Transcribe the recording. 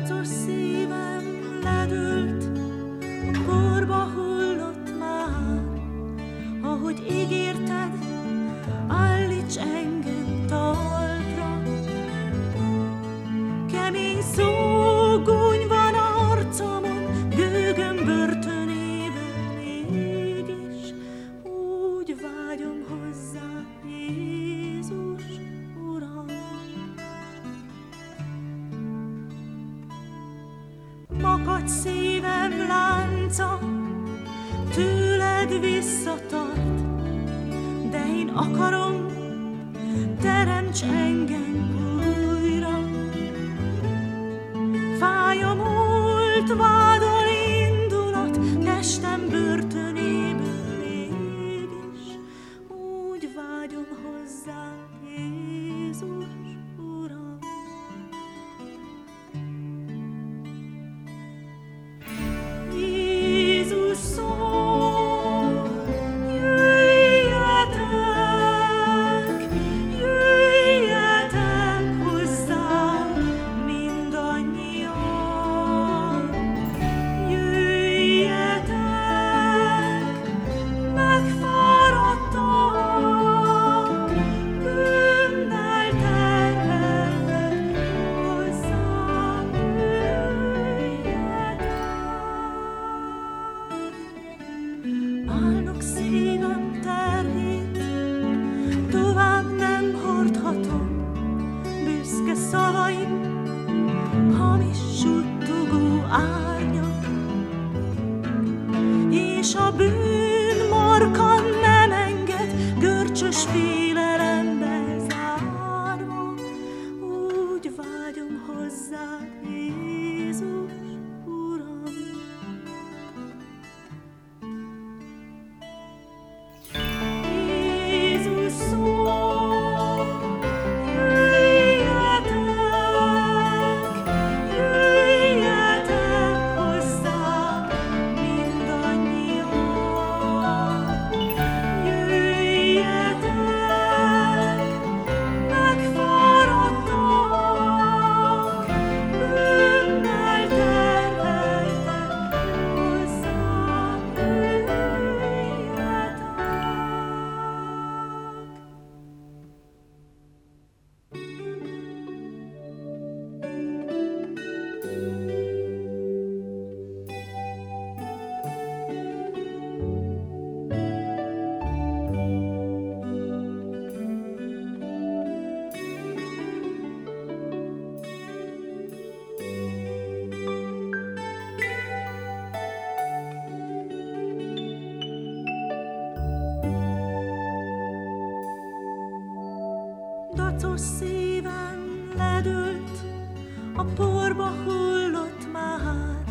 Dacos szívem ledült, a porba hullott már, ahogy ígérted, állíts engem talpra. Kemény szógúny van arcomon, gőgöm börtönében, mégis úgy vágyom hozzá, Jézus Uram. Makadt szívem lánca tőled visszatart, de én akarom, teremts engem újra. Fáj a múlt, vádol indulat, testem börtönéből, mégis úgy vágyom hozzá, Jézus Uram. Jézus szól, jöjjetek hozzám mindannyian. Jöjjetek, megfáradtak, bűnnel terheltek, hozzám jöjjetek. Álnok szívem terhét, tovább nem hordhatom, büszke szavaim, hamis suttogó árnyak, és a bűn markan nem enged, görcsös félelembe zárva, úgy vágyom hozzád, Jézus Uram. Jézus szól, jöjjetek hozzám mindannyian. Jöjjetek, megfáradtak, bűnnel terheltek, hozzám jöjjetek. Dacos szívem ledült, a porba hullott már,